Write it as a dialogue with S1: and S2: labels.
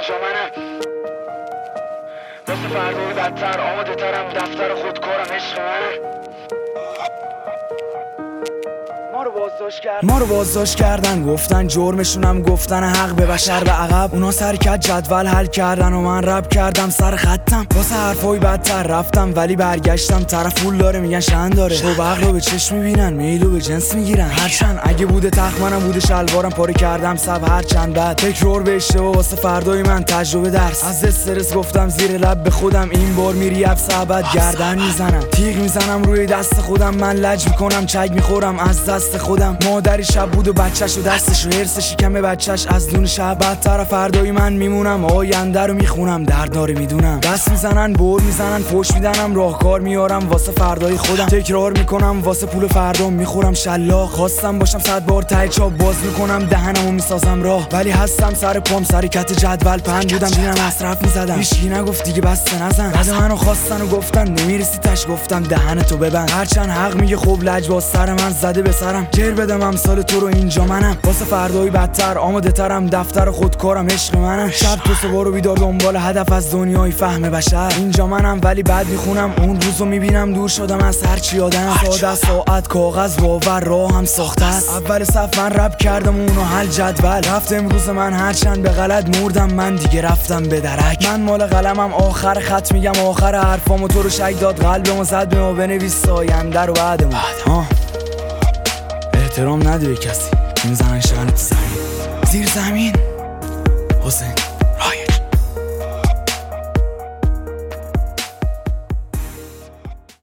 S1: اینجا منم واسه فردای بدتر آماده ترم، دفتر خودکارم عشق منم. ما رو بازداشت کردن، گفتن جرمشونم گفتن حق به بشر به عقب. اونا سرکت جدول حل کردن و من رب کردم سر خطم. واسه حرفای بدتر رفتم ولی برگشتم، طرف پول داره میگن شن داره، تو بغل رو به چشم میبینن میلو به جنس میگیرن. هرچند اگه بوده تخت منم بوده شلوارم پاره کردم سب، هرچند بعد تکرار به اشتباه واسه فردای من تجربه درس. از استرس گفتم زیر لب به خودم این بار میری ابس ابد گردن میزنم، تیغ میزنم روی دست خودم، من لج میکنم چک میخورم از دست خودم. مادری شب بود و بچه‌ش و دستش و هرس شکم بچه‌ش از دون شب. بدتر فردای من میمونم، آینده رو میخونم، دردناره میدونم. دست میزنن بر میزنن فوش میدنم، راهکار میارم واسه فردای خودم، تکرار میکنم واسه پول فردا میخورم شلاق. خواستم باشم 100 بار ته چاپ باز میکنم دهنمو میسازم راه، ولی هستم سر پام سر کت جدول پنج بودم دیدم مصرف میزدم. هیچکی نگفت دیگه بسته نزن، بعد منو خواستن و گفتن نمیرسی تش، گفتم دهنتو ببند. هرچند حق میگه خب لج باز سر من زده به سرم، جر بدم امثال تو رو اینجا منم واسه فردای بدتر آماده ترم، دفتر خودکارم عشق منم. شب تو صبح رو بیدار دنبال هدف از دنیای فهم بشر، اینجا منم ولی بعد میخونم اون روزو میبینم دور شدم از هر چی آدم. ساده ساعت کاغذ باور راه هم ساخته است، اول صف من رب کردم اونو حل جدول رفت امروز من، هرچند به غلط مردم من دیگه رفتم به درک. من مال قلمم آخر خط میگم آخر حرفامو، تو رو شک داد قلبمو زد به ما بنویس آینده رو بعدمون. احترام نده به کسی، میزنن شهرت زمین زیر زمین. حسین